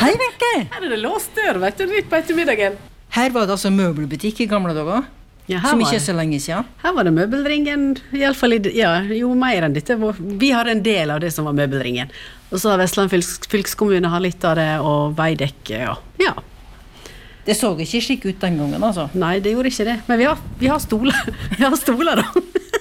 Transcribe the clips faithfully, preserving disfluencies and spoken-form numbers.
Hei, Wenche! Her er det låst dør, vet du, litt på ettermiddagen. Her var det altså møbelbutikk i gamle dager, Ja, her som var ikke er det. så lenge siden. Her var det møbelringen, i alle fall, i, ja, jo mer enn dette. Vi har en del av det som var møbelringen. Og så har Vestland fylks, fylkeskommune har litt av det, og Veidekke, ja. ja. Det så ikke slik ut den gangen, altså. Nei, det gjorde ikke det. Men vi har, vi har stoler. Vi har stoler, da.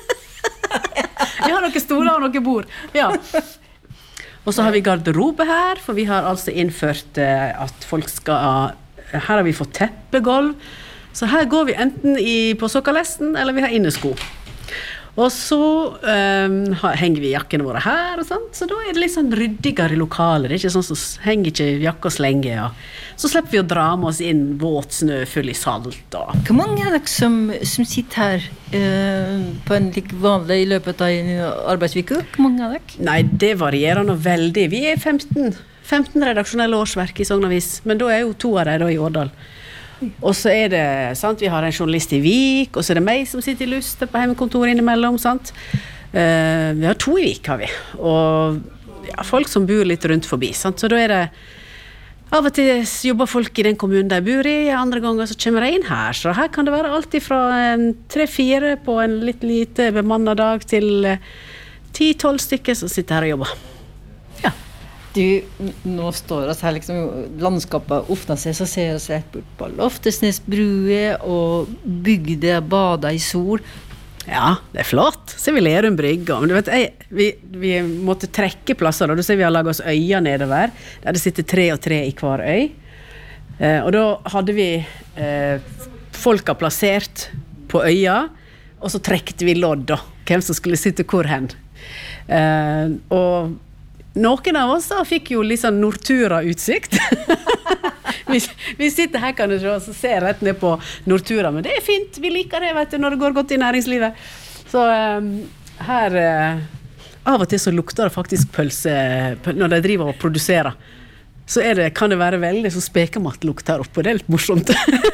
Vi har noen stoler og noen bord. Ja. Og så har vi garderobe her, for vi har altså innført eh, at folk skal... Her har vi fått teppegolv. Så her går vi enten i, på sokkalesten, eller vi har innesko. Og så um, henger vi jakkene våre her og sånt, så da er det litt sånn ryddigere i lokalet. Det er ikke sånn som så henger ikke jakka så lenge, ja. Så slipper vi å dra med oss inn våt snø full i salt. Og. Hvor mange er dere som, som sitter her eh, på en like vanlig i løpet av en arbeidsvike? Hvor mange er dere? Nei, det varierer nå veldig. Vi er femten, femten redaksjonelle årsverk i Sognavis, men da er jo to av dem da i Årdal. Og så er det, sant, vi har en journalist i Vik, og så er det meg som sitter i Luster på hjemmekontoret innimellom, sant. Uh, vi har to i Vik, har vi. Og ja, folk som bor litt rundt forbi, sant. Så da er det, av og til jobber folk i den kommunen de bor i, andre ganger så kommer de inn her. Så her kan det være alt fra tre-fire på en litt lite bemannet dag til ti-tolv stykker som sitter her og jobber. Ja. Du, nå står oss her liksom landskapet åpner seg, så ser oss rett bort på Loftesnesbrue og bygde bada i sol. Ja, det er flott. Så vi Lerum brygge. Men du vet, jeg, vi, vi måtte trekke plasser, og du ser vi har laget oss øyer nedover, der det sitter tre og tre i hver øy. Eh, og da hadde vi eh, folka plassert på øya, og så trekte vi lodd da, hvem som skulle sitte hvor hen. Eh, og noen av oss da fikk jo litt sånn Nortura-utsikt. vi, vi sitter her, kan du se, og så ser rett ned på Nortura, men det er fint, vi liker det, vet du, når det går godt i næringslivet. Så um, her, uh, av og til så lukter det faktisk pølse, når de driver og produserer, så er det, kan det være veldig så spekematt lukt her oppe, det er litt morsomt.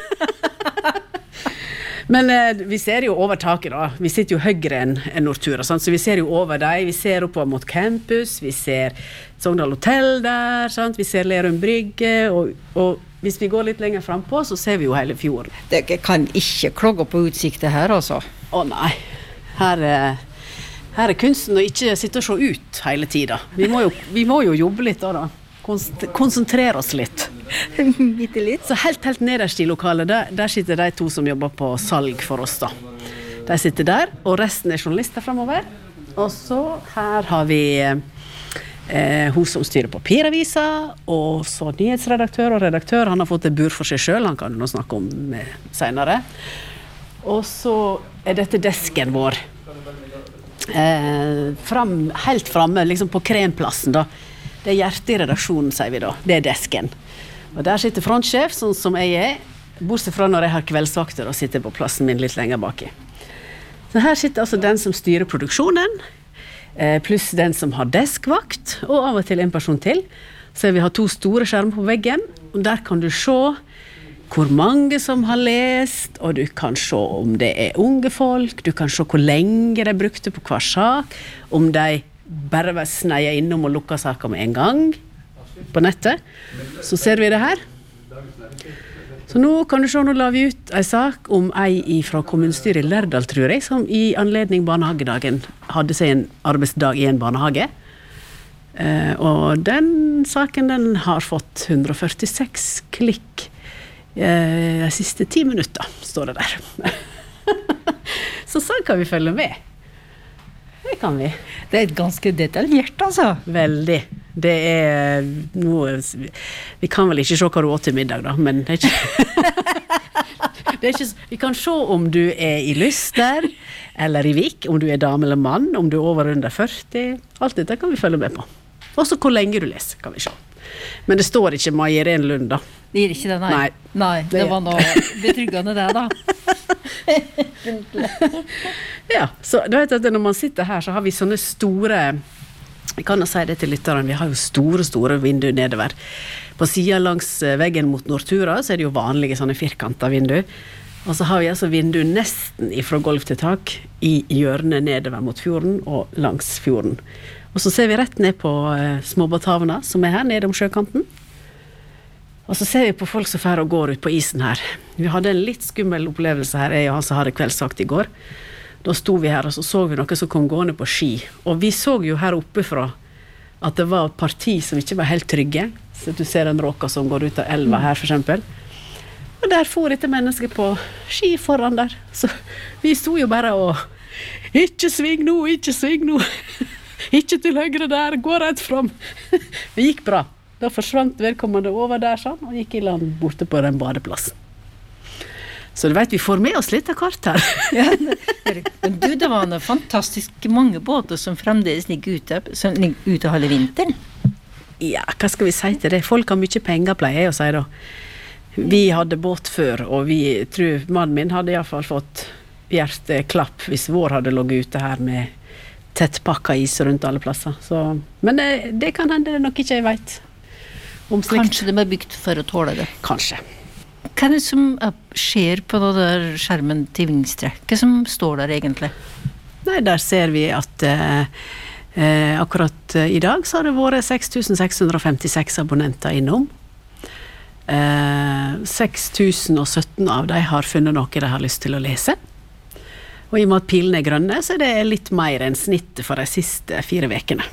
Men eh, vi ser jo over taket da, vi sitter jo høyere enn en Nortura, sant? Så vi ser jo over deg, vi ser opp mot campus, vi ser Sogndal Hotel der, sant? Vi ser Lerum brygge, og, og hvis vi går litt lenger frem på, så ser vi jo hele fjorden. Dere kan ikke klage på utsiktet her, altså. Å nei, her, eh, her er kunsten å ikke sitte og se ut hele tiden. Vi må jo, vi må jo jobbe litt da da. Konsentrere oss litt. Bitte litt. Så helt, helt nederst i lokalet, der, der sitter de to som jobber på salg for oss da. De sitter der, og resten er journalister fremover. Og så her har vi eh, hun som styrer papiravisa, og så nyhetsredaktør og redaktør. Han har fått et bur for seg selv, han kan nå snakke om eh, senere. Og så er dette desken vår. Eh, fram, helt fremme, liksom på kremplassen da. Det er hjertet i redaksjonen, sier vi da. Det er desken. Og der sitter frontsjef, sånn som jeg er, bortsett fra når jeg har kveldsvakter og sitter på plassen min litt lenger baki. Så her sitter altså den som styrer produksjonen, eh, pluss den som har deskvakt, og av og til en person til. Så vi har to store skjermer på veggen, og der kan du se hvor mange som har lest, og du kan se om det er unge folk, du kan se hvor lenge de brukte på hver sak, om de bare var sneie innom og lukka saker med en gang på nettet. Så ser vi det her. Så nå kan du se, nå la vi ut en sak om ei fra kommunestyret i Lærdal, tror jeg, som i anledning barnehagedagen hadde seg en arbeidsdag i en barnehage. Eh, og den saken, den har fått hundre og førtiseks klikk eh, de siste ti minutter, står det der. Så sånn kan vi følge med. Det kan vi. Det er et ganske detaljert, altså. Veldig. Det er noe... Vi kan vel ikke se hva du åt til middag, da, men det er ikke... det er ikke vi kan se om du er i Luster, eller i Vik, om du er dame eller mann, om du er over under førti. Alt dette kan vi følge med på. Også hvor lenge du leser, kan vi se. Men det står ikke Majerén Lund, da. Det gir ikke det, nei. Nei. Nei, det var noe betryggende det, da. Ja, så du vet at når man sitter her, så har vi sånne store, jeg kan jo si det til lytteren, vi har jo store, store vinduer nedover. På siden langs veggen mot Nortura, så er det jo vanlige sånne firkanter vinduer. Og så har vi altså vinduer nesten ifra gulv til tak i hjørnet nedover mot fjorden og langs fjorden. Og så ser vi rett ned på uh, Småbåthavna, som er her nede om sjøkanten. Og så ser vi på folk som fer og går ut på isen her. Vi hadde en litt skummel opplevelse her, jeg og han som hadde kveldsvakt i går. Da sto vi her, og så så vi noe som kom gående på ski. Og vi så jo her oppe fra at det var parti som ikke var helt trygge. Så du ser den råka som går ut av elva her, for eksempel. Og der får dette mennesket på ski foran der. Så vi sto jo bare og ikke sving nå, ikke sving nå. Ikke til høyre der, gå rett fram. Det gikk bra. Da forsvant vedkommende over der sånn, og gikk i land borte på den badeplassen. Så du vet, vi får med oss litt av kart her. Ja, men du, det var noe fantastisk mange båter som fremdeles ligger ute, som ligger ute halve vinteren. Ja, hva skal vi si til det? Folk har mye penger, pleier jeg å si da. Vi hadde båt før, og vi tror mannen min hadde i hvert fall fått hjerteklapp hvis vår hadde ligget ute her med tettpakka is rundt alle plasser. Så, men det, det kan hende det nok ikke jeg vet om slikt. Kanskje det er bygd for å tåle det. Kanskje. Hva er det som skjer på den der skjermen til vingstrekket som står der egentlig? Nei, der ser vi at eh, eh, akkurat i dag så har det vært seks tusen seks hundre femtiseks abonnenter innom. Eh, seks tusen sytten av dem har funnet noe de har lyst til å lese. Og i og med at pilene er grønne, så er det litt mer enn snittet for de siste fire vekene.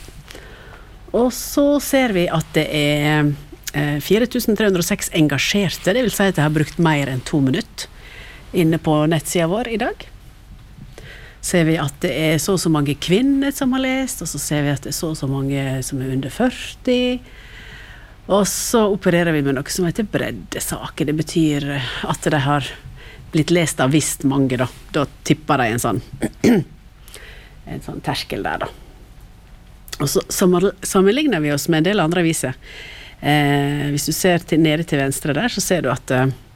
Og så ser vi at det er fire tusen tre hundre og seks engasjerte, det vil si at jeg har brukt mer enn to minutter inne på nettsiden vår i dag. Ser vi at det er så og så mange kvinner som har lest, og så ser vi at det er så og så mange som er under førti. Og så opererer vi med noe som heter breddesaker. Det betyr at det har blitt lest av visst mange da. Da tipper de en sånn en sånn terskel der da. Og så sammenligner vi oss med en del andre aviser. Eh, hvis du ser til, nede til venstre der, så ser du at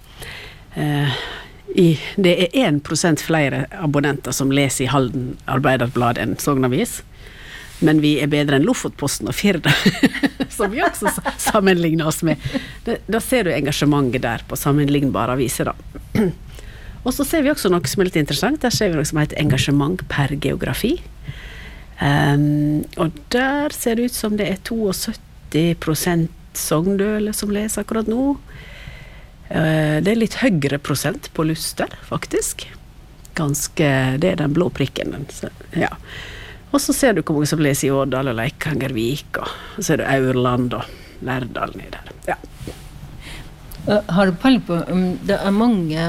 eh, i, det er en prosent flere abonnenter som leser i Halden Arbeiderblad enn Sognavis. Men vi er bedre enn Lofotposten og Firda, som vi også sammenligner oss med. Da, da ser du engasjementet der på sammenlignbare aviser da. Og så ser vi også noe som er litt interessant. Der ser vi noe som heter engasjement per geografi. Um, og der ser det ut som det er syttito prosent Sogndøle som leser akkurat nå. Uh, det er litt høyere prosent på Luster, faktisk. Ganske, det er den blå prikken. Så, ja. Og så ser du hvor mange som leser i Årdal og Leikanger-Vik, og så ser du Aurland og Lærdal nede der. Ja. Uh, har du peiling på om det er mange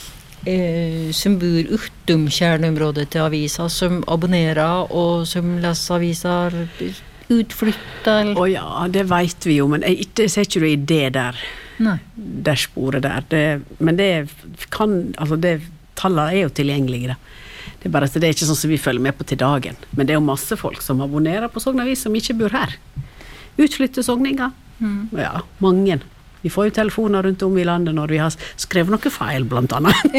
eh, som bor utom kjerneområdet til aviser, som abonnerer og som leser aviser utflytta? Å ja, det vet vi jo, men jeg, det ser ikke du i det der. Nei. Der sporet der. Det, men det kan, altså det, tallene er jo tilgjengelige da. Det er bare at det er ikke sånn som vi følger med på til dagen. Men det er jo masse folk som abonnerer på Sognavis som ikke bor her. Utflytte sogninger. Mm. Ja, mange. Vi får jo telefoner rundt om i landet når vi har skrevet noe feil, blant annet.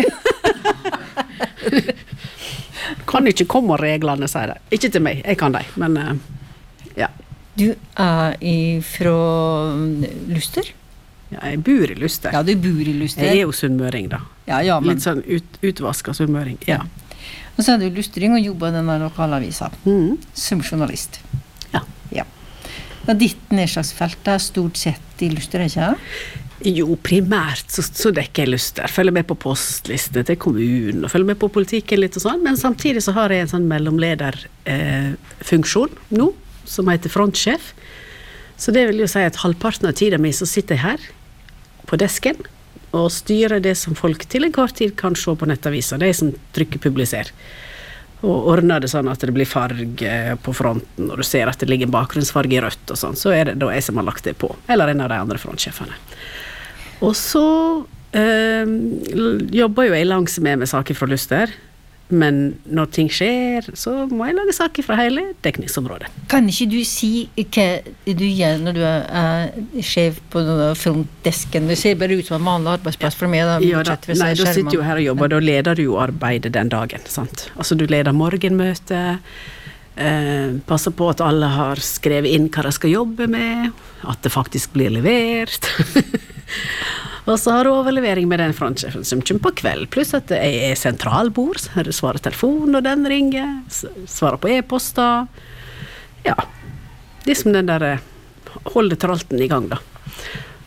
Kan ikke komme reglene, sier det. Ikke til meg, jeg kan det, men uh, ja. Du er fra Luster? Ja, jeg bor i Luster. Ja, du bor i Luster. Jeg er jo sunnmøring da. Ja, ja, men... Litt sånn ut, utvasket sunnmøring, ja. Og så er du lustring og jobber i denne lokalavisa mm. som journalist. Ja. Ja. Og ditt nedslagsfelt er stort sett i Luster, ikke det? Jo, primært så, så dekker jeg Luster. Følger med på postliste til kommunen, og følger med på politikken litt og sånn, men samtidig så har jeg en sånn mellomlederfunksjon eh, nå, som heter frontsjef. Så det vil jo si at halvparten av tiden min så sitter jeg her på desken og styrer det som folk til en kort tid kan se på nettaviser, det som trykker publiser. Og ordner det sånn at det blir farge på fronten, og du ser at det ligger en bakgrunnsfarge i rødt og sånn, så er det da jeg som har lagt det på, eller en av de andre frontsjefene. Og så eh, jobber jo jeg langs med med saker fra Luster, men når ting skjer, så må jeg lage saker fra hele dekningsområdet. Kan ikke du si hva du gjør når du er, er sjef på frontdesken? Det ser bare ut som en vanlig arbeidsplass for meg. Da, ja, da, nei, da sitter du jo her og jobber, da leder du jo arbeidet den dagen, sant? Altså du leder morgenmøte, eh, passer på at alle har skrevet inn hva de skal jobbe med, at det faktisk blir levert. Og så har du overlevering med den frontsjefen som kommer på kveld, pluss at jeg er sentralbord, svarer telefon når den ringer, svarer på e-poster. Ja, det er som den der holder tralten i gang da.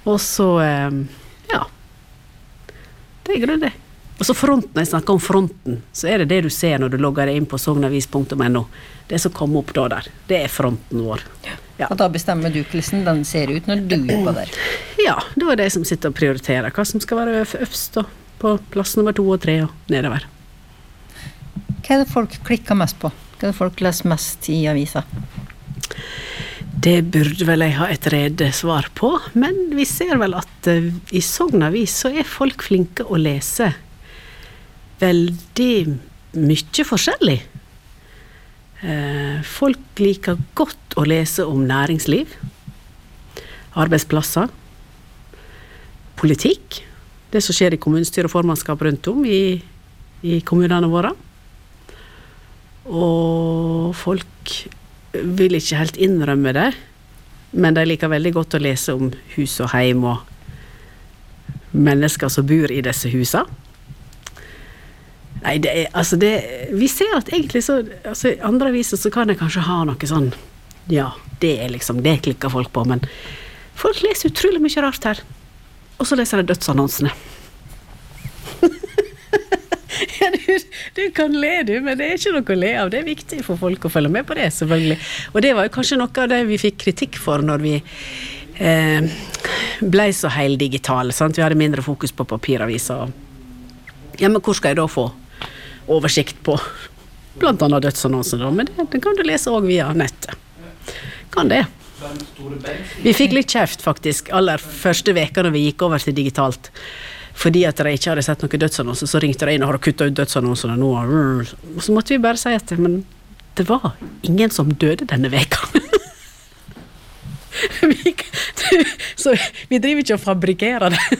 Og så, eh, ja, det er grunn det. Og så fronten, når jeg snakker om fronten, så er det det du ser når du logger deg inn på sognavis punktum no. Det som kommer opp da der, det er fronten vår. Ja. Og da bestemmer du hvordan den ser ut når du er på der. Ja, da er det jeg som sitter og prioriterer hva som skal være øverst da, på plass nummer to og tre og nedover. Hva er det folk klikker mest på? Hva er det folk leser mest i avisa? Det burde vel jeg ha et rede svar på, men vi ser vel at uh, i Sognavis så er folk flinke å lese veldig mye forskjellig. Uh, folk liker godt å lese om næringsliv, arbeidsplasser, politikk, det som skjer i kommunestyre og formannskap rundt om i, i kommunene våre. Og folk vil ikke helt innrømme det, men de liker veldig godt å lese om hus og heim og mennesker som bor i disse husa. Nei, det er, altså det, vi ser at egentlig så, altså i andre aviser så kan jeg kanskje ha noe sånn, ja, det er liksom, det klikker folk på, men folk leser utrolig mye rart her. Og så leser de dødsannonsene. Ja, du, du kan le du, men det er ikke noe å le av. Det er viktig for folk å følge med på det, selvfølgelig. Og det var jo kanskje noe av det vi fikk kritikk for når vi eh, ble så heldigitale, sant? Vi hadde mindre fokus på papiraviser. Ja, men hvor skal jeg da få oversikt på blant annet dødsannonser da? Men det, det kan du lese også via nettet. Kan det. Vi fikk litt kjeft faktisk, aller første veka når vi gikk over til digitalt. Fordi at de ikke hadde sett noen dødsannonser, så ringte de inn og hadde kuttet ut dødsannonsene nå. Og så måtte vi bare si at men det var ingen som døde denne veka. vi, så vi driver ikke og fabrikerer det.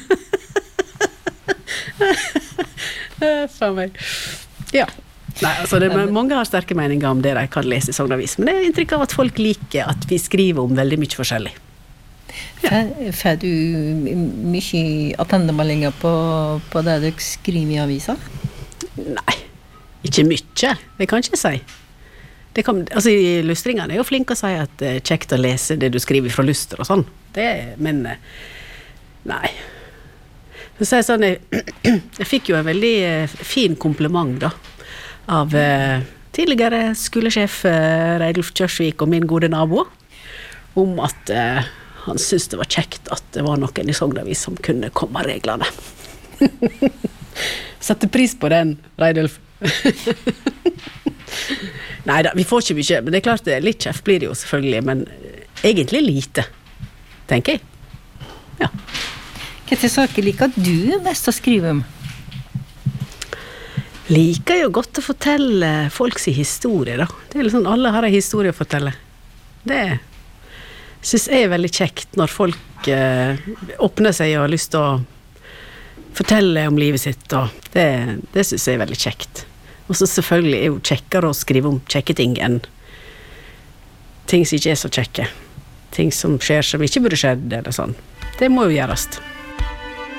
For meg. Ja. Nei, altså det, mange har sterke meninger om det de kan lese i Sognavis, men det er inntrykk av at folk liker at vi skriver om veldig mye forskjellig. Ja. Får du mye attendemeldinger på, på det du skriver i avisa? Nei, ikke mye, det kan jeg ikke si. Det kan, altså Lustringene er jo flinke å si at det er kjekt å lese det du skriver fra Luster og sånn. Det, men nei. Så sier jeg sånn, jeg, jeg fikk jo en veldig fin kompliment da, av eh, tidligere skolesjef eh, Reidulf Kjørsvik og min gode nabo, om at eh, han syntes det var kjekt at det var noen i Sognavis som kunne komme reglene. Sette pris på den, Reidulf. Neida, vi får ikke mye, men det er klart det, litt kjeft blir det jo selvfølgelig, men egentlig lite, tenker jeg. Ja. Hvilke saker liker du mest å skrive om? Liker jo godt å fortelle folks historie da. Det er liksom, alle har en historie å fortelle. Det synes jeg er veldig kjekt når folk eh, åpner seg og har lyst til å fortelle om livet sitt. Og det, det synes jeg er veldig kjekt. Og så selvfølgelig er jo kjekkere å skrive om kjekke ting enn ting som ikke er så kjekke. Ting som skjer som ikke burde skjedd, eller sånn. Det må jo gjøres.